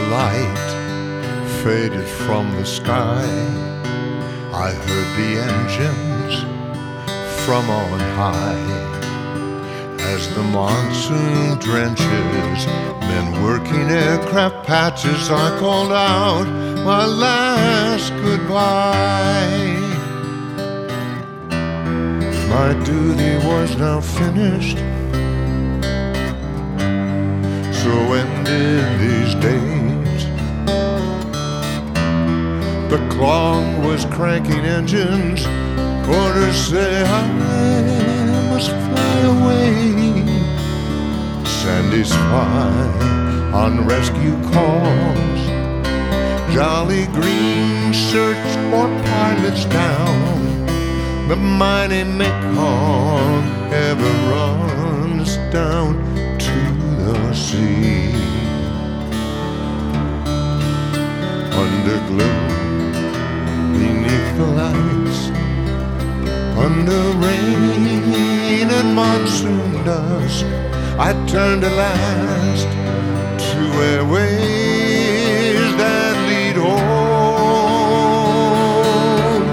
light faded from the sky, I heard the engines from on high. As the monsoon drenches men working aircraft patches, I called out my last goodbye. My duty was now finished, so ended these days. The clock was cranking engines, orders say I must fly away. Sandy's fly on rescue calls, Jolly Green search for pilots down. The mighty Mekong ever runs down to the sea. Under gloom, beneath the lights, under rain and monsoon dusk, I turned at last to airways that lead home.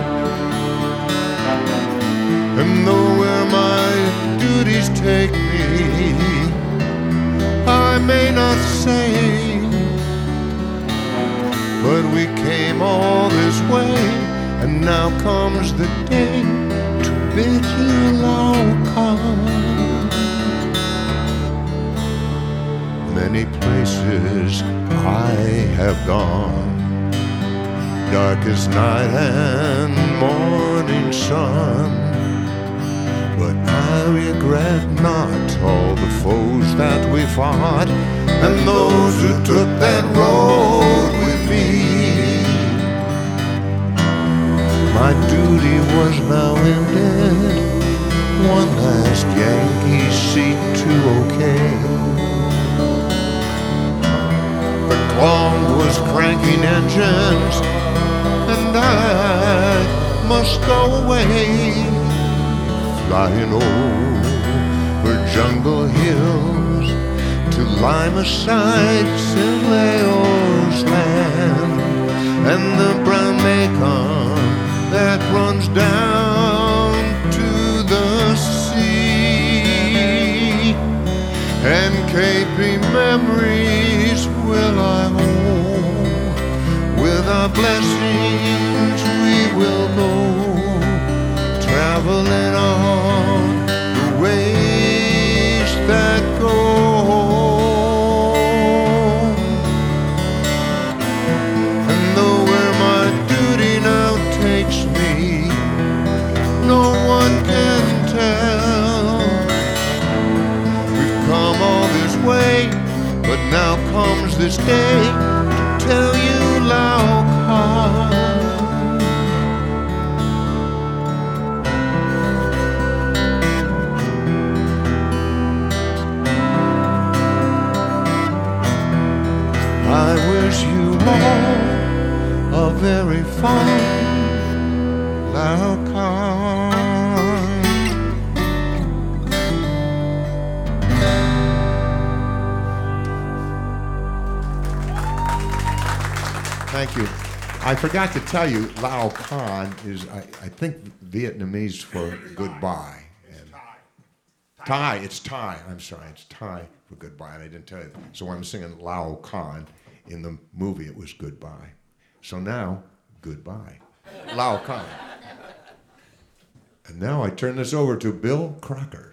And though where my duties take me, I may not say, but we came all this way, and now comes the day to bid you welcome. Many places I have gone, darkest night and morning sun, but I regret not all the foes that we fought, and those who took that road with me. My duty was now ended, one last Yankee seat to okay. The clock was cranking engines, and I must go away, flying over jungle hills to Lima Sites in Laos land, and the brown Mekong that runs down to the sea. And caping memories will I hold, with our blessings we will go, traveling on the ways that go home. And though where my duty now takes me, no one can tell. We've come all this way, but now comes this day to tell you Lao Khan. I wish you all a very fine Lao Khan. Thank you. I forgot to tell you, Lao Khan is, I think, Vietnamese for goodbye. And Thai, it's Thai. I'm sorry, it's Thai for goodbye, and I didn't tell you. So when I'm singing Lao Khan in the movie, it was goodbye. So now, goodbye. Lao Khan. And now I turn this over to Bill Crocker.